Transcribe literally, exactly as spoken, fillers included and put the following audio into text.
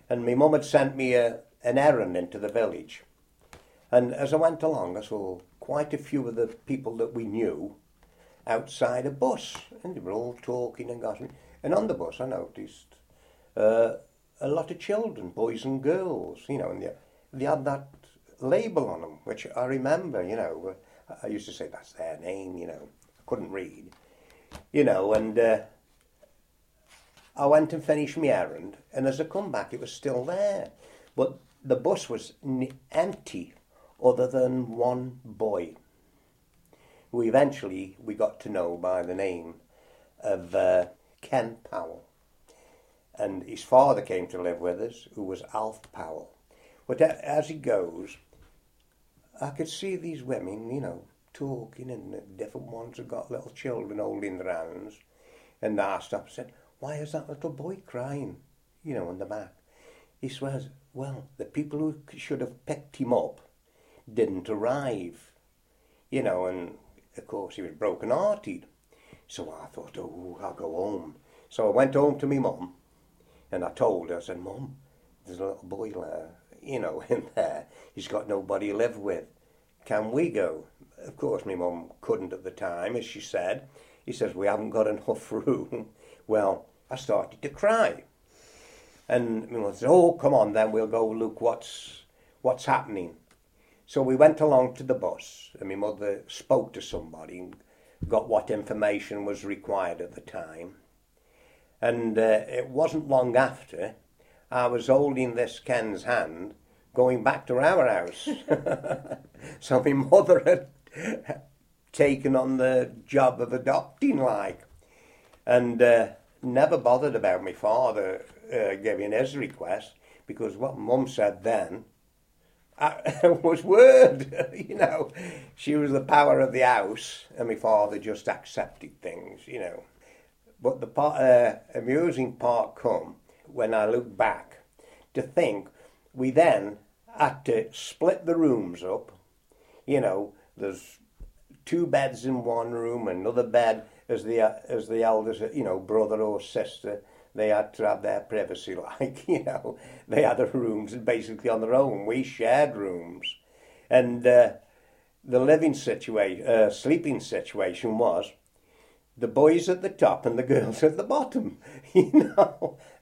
And my mum had sent me a, an errand into the village. And as I went along, I saw quite a few of the people that we knew outside a bus. And they were all talking and gossiping. And on the bus, I noticed uh, a lot of children, boys and girls, you know, and they, they had that label on them, which I remember, you know. I used to say, that's their name, you know. I couldn't read, you know, and uh, I went and finished my errand, and as I come back, it was still there. But the bus was n- empty, other than one boy, who eventually we got to know by the name of uh, Ken Powell. And his father came to live with us, who was Alf Powell. But as it goes, I could see these women, you know, talking, and the different ones have got little children holding their hands. And I stopped and said, why is that little boy crying, you know, on the back? He swears, well, the people who should have picked him up didn't arrive, you know, and of course he was broken-hearted. So I thought, oh, I'll go home. So I went home to my mum, and I told her, I said, Mum, there's a little boy there, you know, in there. He's got nobody to live with. Can we go? Of course, my mum couldn't at the time, as she said. He says, we haven't got enough room. Well, I started to cry. And my mum said, oh, come on then, we'll go look what's, what's happening. So we went along to the bus, and my mother spoke to somebody and got what information was required at the time. And uh, it wasn't long after I was holding this Ken's hand going back to our house. So my mother had taken on the job of adopting, like, and uh, never bothered about my father uh, giving his request, because what Mum said then I, was word, you know. She was the power of the house, and my father just accepted things, you know. But the part, uh, amusing part come when I look back to think we then had to split the rooms up. You know, there's two beds in one room, another bed as the as the eldest, you know, brother or sister. They had to have their privacy, like, you know. They had their rooms basically on their own. We shared rooms. And uh, the living situation, uh, sleeping situation was the boys at the top and the girls at the bottom, you know.